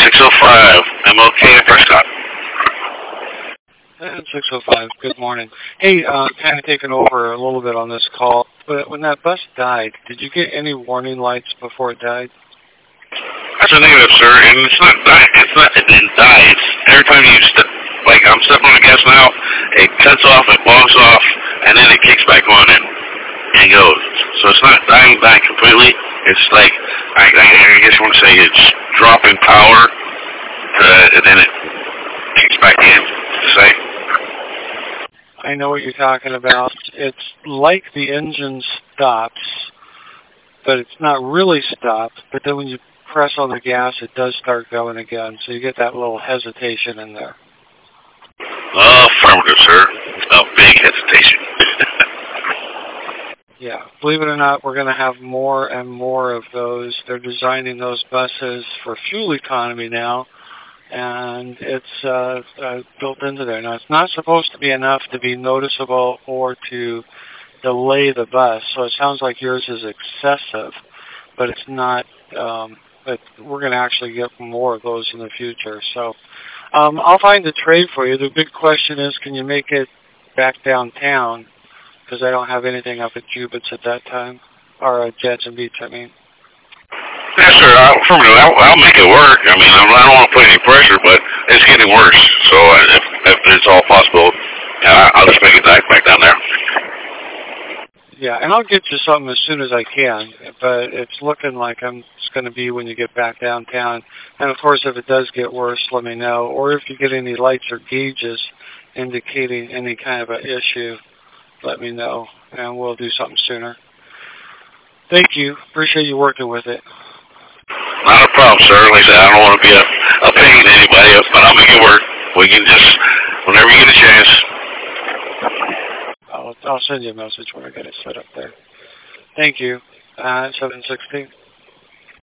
605, MLK at Prescott. And 605, good morning. Hey, kind of taking over a little bit on this call, but when that bus died, did you get any warning lights before it died? That's a negative, sir, and it didn't die. It's every time you step, like I'm stepping on the gas now, it cuts off, it bogs off, and then it kicks back on and goes. So it's not dying completely. It's like, I guess you want to say it's dropping power, and then it kicks back in, say. I know what you're talking about. It's like the engine stops, but it's not really stopped. But then when you press on the gas, it does start going again. So you get that little hesitation in there. Affirmative, sir. A big hesitation. Yeah, believe it or not, we're going to have more and more of those. They're designing those buses for fuel economy now, and it's built into there. Now, it's not supposed to be enough to be noticeable or to delay the bus, so it sounds like yours is excessive, but it's not. But we're going to actually get more of those in the future. So I'll find a trade for you. The big question is, can you make it back downtown? Because I don't have anything up at Jubit's at that time, or at Jetson Beach, I mean. Yes, sir. I'll make it work. I mean, I don't want to put any pressure, but it's getting worse. So if it's all possible, I'll just make it back down there. Yeah, and I'll get you something as soon as I can, but it's looking like it's going to be when you get back downtown. And, of course, if it does get worse, let me know. Or if you get any lights or gauges indicating any kind of an issue, let me know, and we'll do something sooner. Thank you. Appreciate you working with it. Not a problem, sir. Like I said, I don't want to be a pain to anybody else, but I'll make it work. We can just, whenever you get a chance. I'll send you a message when I get it set up there. Thank you. 716.